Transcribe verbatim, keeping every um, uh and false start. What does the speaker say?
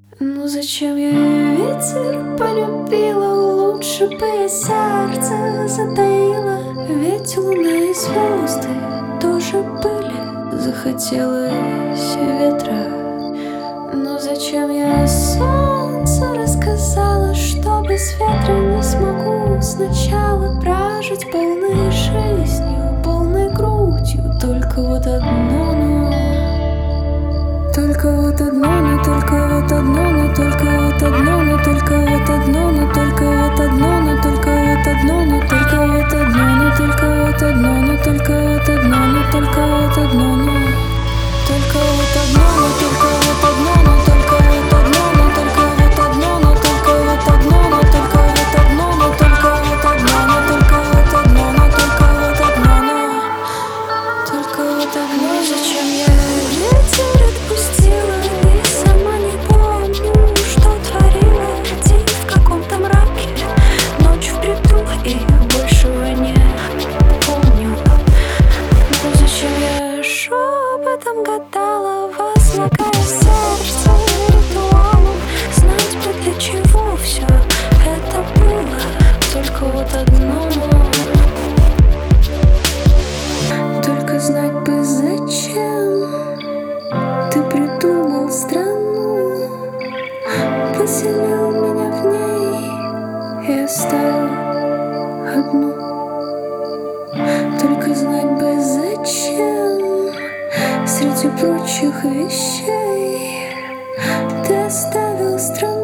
Ну зачем я ветер полюбила? Лучше бы я сердце затаила. Ведь луна и звезды тоже были. Захотелось ветра. Ну зачем я солнцу рассказала, что без ветра не смогу сначала прожить полной жизнью, полной грудью. Только вот одно, но Только вот одно, но только вот одно, но только вот одно, но только вот одно, но только вот одно, но только вот одно, но только вот одно, но только вот одно, но только вот одно, но только вот одно, но только вот одно, но только вот одно, но только вот одно, но только вот одно, но только вот одно, но только вот одно, но только вот одно, но только вот одно, но только вот одно, но только вот одно. Зачем я ветер отпустила и сама не помню, что творила. День в каком-то мраке, ночь впритул и большего не помню. Но зачем я шепотом гадала, возлагая сердце ритуалом? Знать бы, для чего все это было. Только вот одно, только знать бы, зачем ты придумал страну, поселил меня в ней и оставил одну. Только знать бы, зачем среди прочих вещей ты оставил страну.